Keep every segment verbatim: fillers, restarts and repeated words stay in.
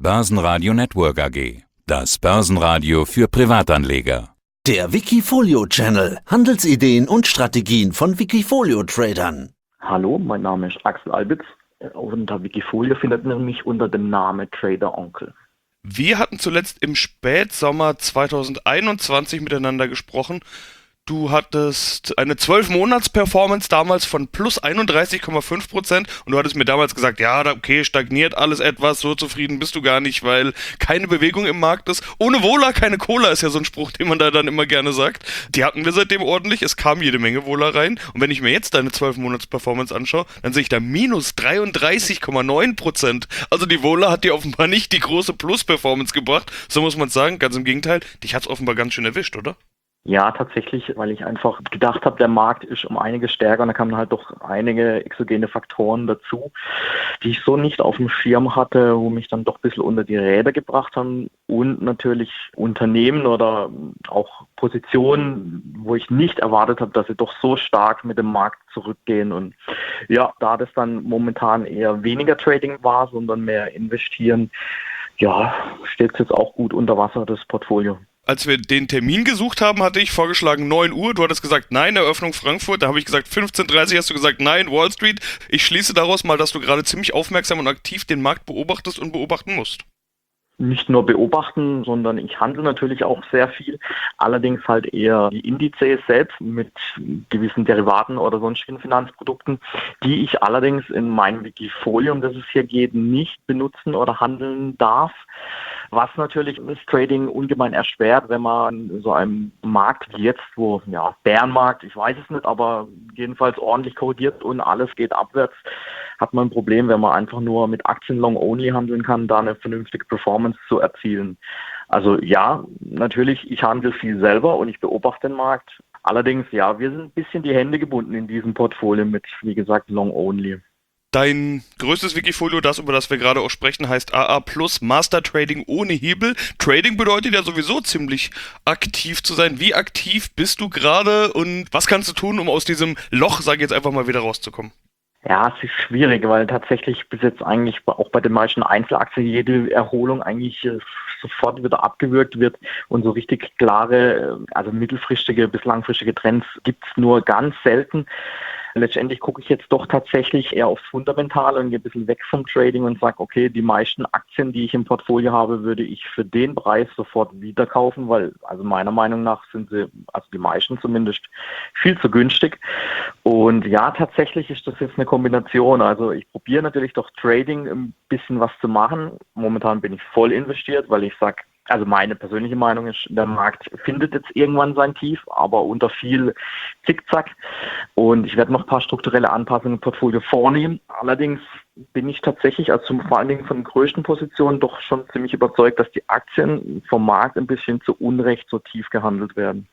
Börsenradio Network A G. Das Börsenradio für Privatanleger. Der Wikifolio-Channel. Handelsideen und Strategien von Wikifolio-Tradern. Hallo, mein Name ist Axel Albitz. Unter Wikifolio findet man mich unter dem Namen Trader Onkel. Wir hatten zuletzt im Spätsommer zweitausendeinundzwanzig miteinander gesprochen. Du hattest eine zwölf-Monats-Performance damals von plus einunddreißig Komma fünf Prozent und du hattest mir damals gesagt, ja, okay, stagniert alles etwas, so zufrieden bist du gar nicht, weil keine Bewegung im Markt ist. Ohne Wohler keine Cola ist ja so ein Spruch, den man da dann immer gerne sagt. Die hatten wir seitdem ordentlich, es kam jede Menge Wohler rein und wenn ich mir jetzt deine zwölf-Monats-Performance anschaue, dann sehe ich da minus dreiunddreißig Komma neun Prozent. Also die Wohler hat dir offenbar nicht die große Plus-Performance gebracht, so muss man sagen, ganz im Gegenteil, dich hat es offenbar ganz schön erwischt, oder? Ja, tatsächlich, weil ich einfach gedacht habe, der Markt ist um einiges stärker und da kamen halt doch einige exogene Faktoren dazu, die ich so nicht auf dem Schirm hatte, wo mich dann doch ein bisschen unter die Räder gebracht haben und natürlich Unternehmen oder auch Positionen, wo ich nicht erwartet habe, dass sie doch so stark mit dem Markt zurückgehen und ja, da das dann momentan eher weniger Trading war, sondern mehr investieren, ja, steht es jetzt auch gut unter Wasser, das Portfolio. Als wir den Termin gesucht haben, hatte ich vorgeschlagen neun Uhr. Du hattest gesagt, nein, Eröffnung Frankfurt. Da habe ich gesagt fünfzehn Uhr dreißig, hast du gesagt, nein, Wall Street. Ich schließe daraus mal, dass du gerade ziemlich aufmerksam und aktiv den Markt beobachtest und beobachten musst. Nicht nur beobachten, sondern ich handle natürlich auch sehr viel. Allerdings halt eher die Indizes selbst mit gewissen Derivaten oder sonstigen Finanzprodukten, die ich allerdings in meinem Wikifolio, um das es hier geht, nicht benutzen oder handeln darf. Was natürlich das Trading ungemein erschwert, wenn man in so einem Markt wie jetzt, wo, ja, Bärenmarkt, ich weiß es nicht, aber jedenfalls ordentlich korrigiert und alles geht abwärts, hat man ein Problem, wenn man einfach nur mit Aktien long-only handeln kann, da eine vernünftige Performance zu erzielen. Also ja, natürlich, ich handle viel selber und ich beobachte den Markt. Allerdings, ja, wir sind ein bisschen die Hände gebunden in diesem Portfolio mit, wie gesagt, long-only. Dein größtes Wikifolio, das über das wir gerade auch sprechen, heißt A A Plus Master Trading ohne Hebel. Trading bedeutet ja sowieso ziemlich aktiv zu sein. Wie aktiv bist du gerade und was kannst du tun, um aus diesem Loch, sage ich jetzt einfach mal, wieder rauszukommen? Ja, es ist schwierig, weil tatsächlich bis jetzt eigentlich auch bei den meisten Einzelaktien jede Erholung eigentlich äh, sofort wieder abgewürgt wird und so richtig klare, also mittelfristige bis langfristige Trends gibt es nur ganz selten. Letztendlich gucke ich jetzt doch tatsächlich eher aufs Fundamentale und gehe ein bisschen weg vom Trading und sage, okay, die meisten Aktien, die ich im Portfolio habe, würde ich für den Preis sofort wieder kaufen, weil also meiner Meinung nach sind sie, also die meisten zumindest, viel zu günstig. Und ja, tatsächlich ist das jetzt eine Kombination. Also ich probiere natürlich doch Trading ein bisschen was zu machen. Momentan bin ich voll investiert, weil ich sage, also meine persönliche Meinung ist, der Markt findet jetzt irgendwann sein Tief, aber unter viel Zickzack. Und ich werde noch ein paar strukturelle Anpassungen im Portfolio vornehmen. Allerdings bin ich tatsächlich, also vor allen Dingen von den größten Positionen, doch schon ziemlich überzeugt, dass die Aktien vom Markt ein bisschen zu Unrecht so tief gehandelt werden.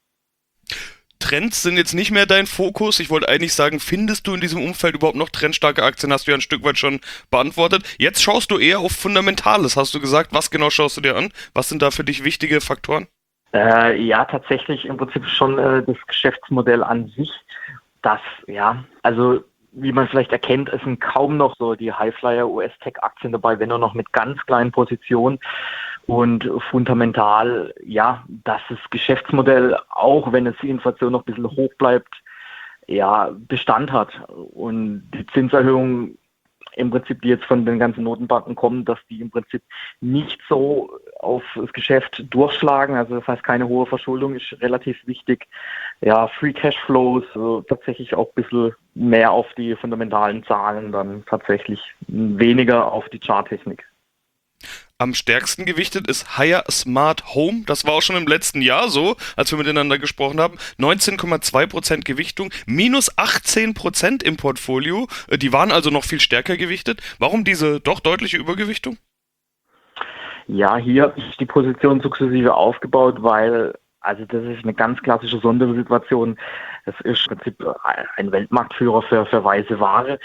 Trends sind jetzt nicht mehr dein Fokus. Ich wollte eigentlich sagen, findest du in diesem Umfeld überhaupt noch trendstarke Aktien? Hast du ja ein Stück weit schon beantwortet. Jetzt schaust du eher auf Fundamentales, hast du gesagt. Was genau schaust du dir an? Was sind da für dich wichtige Faktoren? Äh, ja, tatsächlich im Prinzip schon äh, das Geschäftsmodell an sich. Das, ja, also wie man vielleicht erkennt, es sind kaum noch so die Highflyer-U S-Tech-Aktien dabei, wenn nur noch mit ganz kleinen Positionen. Und fundamental, ja, dass das Geschäftsmodell, auch wenn es die Inflation noch ein bisschen hoch bleibt, ja, Bestand hat. Und die Zinserhöhungen im Prinzip, die jetzt von den ganzen Notenbanken kommen, dass die im Prinzip nicht so auf das Geschäft durchschlagen. Also das heißt, keine hohe Verschuldung ist relativ wichtig. Ja, Free Cashflows, also tatsächlich auch ein bisschen mehr auf die fundamentalen Zahlen, dann tatsächlich weniger auf die Charttechnik. Am stärksten gewichtet ist Haier Smart Home. Das war auch schon im letzten Jahr so, als wir miteinander gesprochen haben. neunzehn Komma zwei Prozent Gewichtung, minus achtzehn Prozent im Portfolio. Die waren also noch viel stärker gewichtet. Warum diese doch deutliche Übergewichtung? Ja, hier habe ich die Position sukzessive aufgebaut, weil, also das ist eine ganz klassische Sondersituation. Das ist im Prinzip ein Weltmarktführer für, für weiße Ware.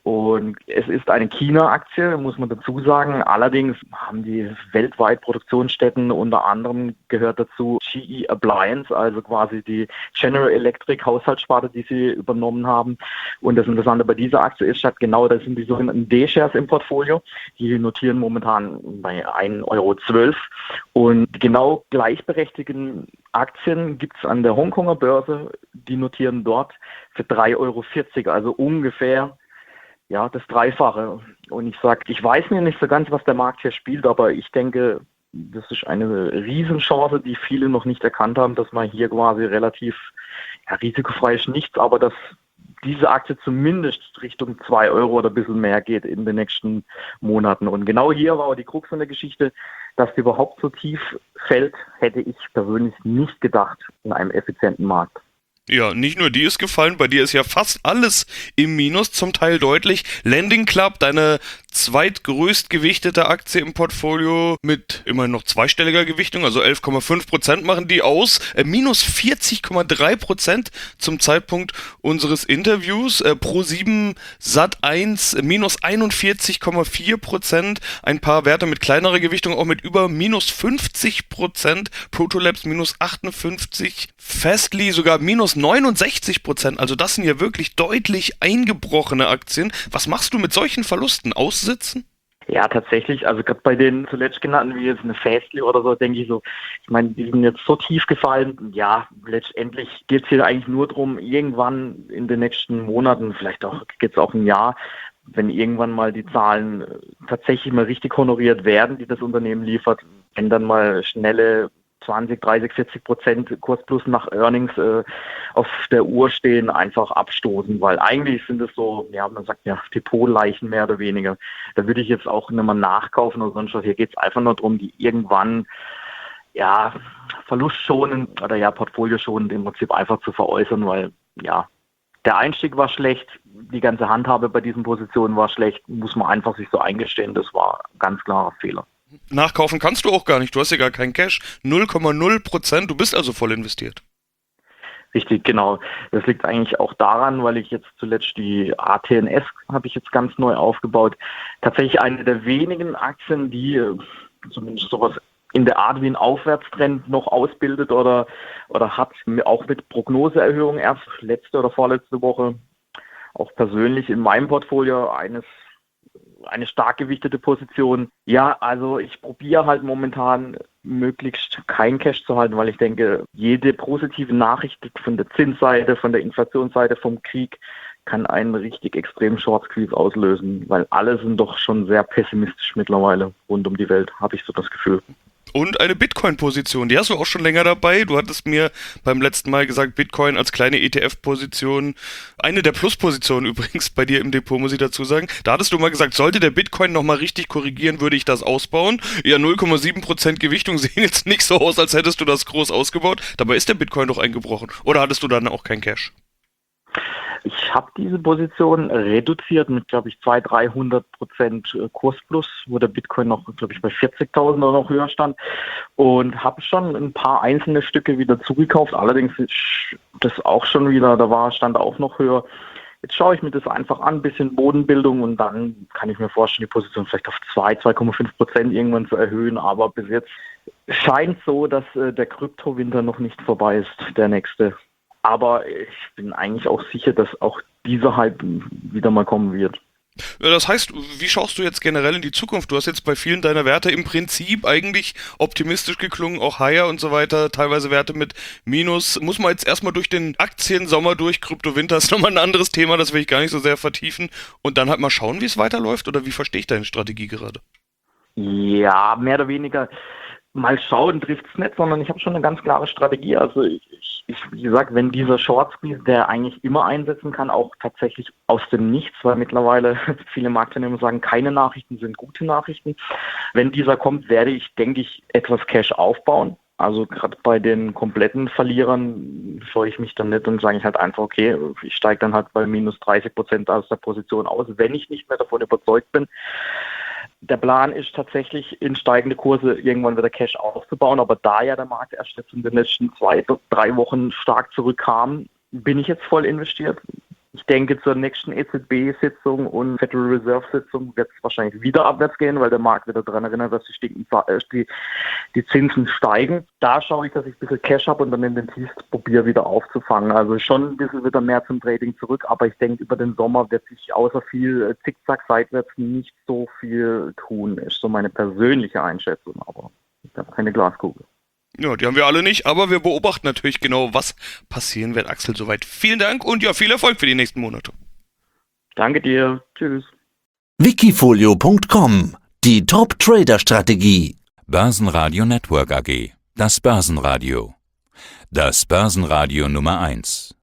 Und es ist eine China-Aktie, muss man dazu sagen. Allerdings haben die weltweit Produktionsstätten, unter anderem gehört dazu G E Appliance, also quasi die General Electric Haushaltssparte, die sie übernommen haben. Und das Interessante bei dieser Aktie ist, statt genau, das sind die sogenannten D-Shares im Portfolio. Die notieren momentan bei ein Euro zwölf. Und genau gleichberechtigten Aktien gibt es an der Hongkonger Börse, die notieren dort für drei Euro vierzig, also ungefähr ja, das Dreifache. Und ich sage, ich weiß mir nicht so ganz, was der Markt hier spielt, aber ich denke, das ist eine Riesenchance, die viele noch nicht erkannt haben, dass man hier quasi relativ, ja, risikofrei ist nichts, aber dass diese Aktie zumindest Richtung zwei Euro oder ein bisschen mehr geht in den nächsten Monaten. Und genau hier war auch die Krux von der Geschichte, dass die überhaupt so tief fällt, hätte ich persönlich nicht gedacht in einem effizienten Markt. Ja, nicht nur die ist gefallen, bei dir ist ja fast alles im Minus, zum Teil deutlich. Lending Club, deine zweitgrößt gewichtete Aktie im Portfolio mit immerhin noch zweistelliger Gewichtung, also elf Komma fünf Prozent machen die aus, äh, minus vierzig Komma drei Prozent zum Zeitpunkt unseres Interviews, äh, ProSieben Sat eins äh, minus einundvierzig Komma vier Prozent, ein paar Werte mit kleinerer Gewichtung auch mit über minus fünfzig Prozent, Protolabs minus achtundfünfzig, Fastly sogar minus neunundsechzig Prozent, also das sind ja wirklich deutlich eingebrochene Aktien. Was machst du mit solchen Verlusten? Aussitzen? Ja, tatsächlich, also gerade bei den zuletzt genannten, wie jetzt eine Fastly oder so, denke ich so, ich meine, die sind jetzt so tief gefallen, ja, letztendlich geht es hier eigentlich nur darum, irgendwann in den nächsten Monaten, vielleicht auch jetzt auch ein Jahr, wenn irgendwann mal die Zahlen tatsächlich mal richtig honoriert werden, die das Unternehmen liefert, wenn dann mal schnelle zwanzig, dreißig, vierzig Prozent Kurs plus nach Earnings äh, auf der Uhr stehen, einfach abstoßen, weil eigentlich sind es so, ja, man sagt ja, Depotleichen mehr oder weniger. Da würde ich jetzt auch nicht mal nachkaufen oder sonst was. Hier geht es einfach nur darum, die irgendwann, ja, verlustschonend oder ja, portfolioschonend im Prinzip einfach zu veräußern, weil, ja, der Einstieg war schlecht, die ganze Handhabe bei diesen Positionen war schlecht, muss man einfach sich so eingestehen, das war ein ganz klarer Fehler. Nachkaufen kannst du auch gar nicht, du hast ja gar keinen Cash, null Komma null Prozent, du bist also voll investiert. Richtig, genau. Das liegt eigentlich auch daran, weil ich jetzt zuletzt die A T N S habe ich jetzt ganz neu aufgebaut. Tatsächlich eine der wenigen Aktien, die zumindest sowas in der Art wie ein Aufwärtstrend noch ausbildet oder, oder hat, auch mit Prognoseerhöhung erst letzte oder vorletzte Woche auch persönlich in meinem Portfolio eines eine stark gewichtete Position. Ja, also ich probiere halt momentan möglichst kein Cash zu halten, weil ich denke, jede positive Nachricht von der Zinsseite, von der Inflationsseite, vom Krieg kann einen richtig extremen Short Squeeze auslösen, weil alle sind doch schon sehr pessimistisch mittlerweile rund um die Welt, habe ich so das Gefühl. Und eine Bitcoin-Position, die hast du auch schon länger dabei. Du hattest mir beim letzten Mal gesagt, Bitcoin als kleine E T F-Position, eine der Plus-Positionen übrigens bei dir im Depot, muss ich dazu sagen. Da hattest du mal gesagt, sollte der Bitcoin nochmal richtig korrigieren, würde ich das ausbauen. Ja, null Komma sieben Prozent Gewichtung sehen jetzt nicht so aus, als hättest du das groß ausgebaut. Dabei ist der Bitcoin doch eingebrochen. Oder hattest du dann auch kein Cash? Ich habe diese Position reduziert mit, glaube ich, zweihundert, dreihundert Prozent Kursplus, wo der Bitcoin noch, glaube ich, bei vierzigtausend oder noch höher stand und habe schon ein paar einzelne Stücke wieder zugekauft. Allerdings ist das auch schon wieder, da war stand auch noch höher. Jetzt schaue ich mir das einfach an, ein bisschen Bodenbildung und dann kann ich mir vorstellen, die Position vielleicht auf zwei, zwei Komma fünf Prozent irgendwann zu erhöhen. Aber bis jetzt scheint so, dass äh, der Kryptowinter noch nicht vorbei ist, der nächste. Aber ich bin eigentlich auch sicher, dass auch dieser Hype wieder mal kommen wird. Das heißt, wie schaust du jetzt generell in die Zukunft? Du hast jetzt bei vielen deiner Werte im Prinzip eigentlich optimistisch geklungen, auch Higher und so weiter, teilweise Werte mit Minus. Muss man jetzt erstmal durch den Aktiensommer durch, Kryptowinter ist nochmal ein anderes Thema, das will ich gar nicht so sehr vertiefen. Und dann halt mal schauen, wie es weiterläuft, oder wie verstehe ich deine Strategie gerade? Ja, mehr oder weniger. Mal schauen trifft es nicht, sondern ich habe schon eine ganz klare Strategie. Also ich, ich, wie gesagt, wenn dieser Short Squeeze, der eigentlich immer einsetzen kann, auch tatsächlich aus dem Nichts, weil mittlerweile viele Marktteilnehmer sagen, keine Nachrichten sind gute Nachrichten. Wenn dieser kommt, werde ich, denke ich, etwas Cash aufbauen. Also gerade bei den kompletten Verlierern scheue ich mich dann nicht und sage ich halt einfach, okay, ich steige dann halt bei minus dreißig Prozent aus der Position aus, wenn ich nicht mehr davon überzeugt bin. Der Plan ist tatsächlich, in steigende Kurse irgendwann wieder Cash aufzubauen, aber da ja der Markt erst jetzt in den letzten zwei, drei Wochen stark zurückkam, bin ich jetzt voll investiert. Ich denke, zur nächsten E Z B-Sitzung und Federal Reserve-Sitzung wird es wahrscheinlich wieder abwärts gehen, weil der Markt wieder daran erinnert, dass die, die, die Zinsen steigen. Da schaue ich, dass ich ein bisschen Cash habe und dann in den Tiefs probiere wieder aufzufangen. Also schon ein bisschen wieder mehr zum Trading zurück, aber ich denke, über den Sommer wird sich außer viel Zickzack seitwärts nicht so viel tun. Ist so meine persönliche Einschätzung, aber ich habe keine Glaskugel. Ja, die haben wir alle nicht, aber wir beobachten natürlich genau, was passieren wird. Axel, soweit vielen Dank und ja, viel Erfolg für die nächsten Monate. Danke dir. Tschüss. Wikifolio Punkt com. Die Top-Trader-Strategie. Börsenradio Network A G. Das Börsenradio. Das Börsenradio Nummer eins.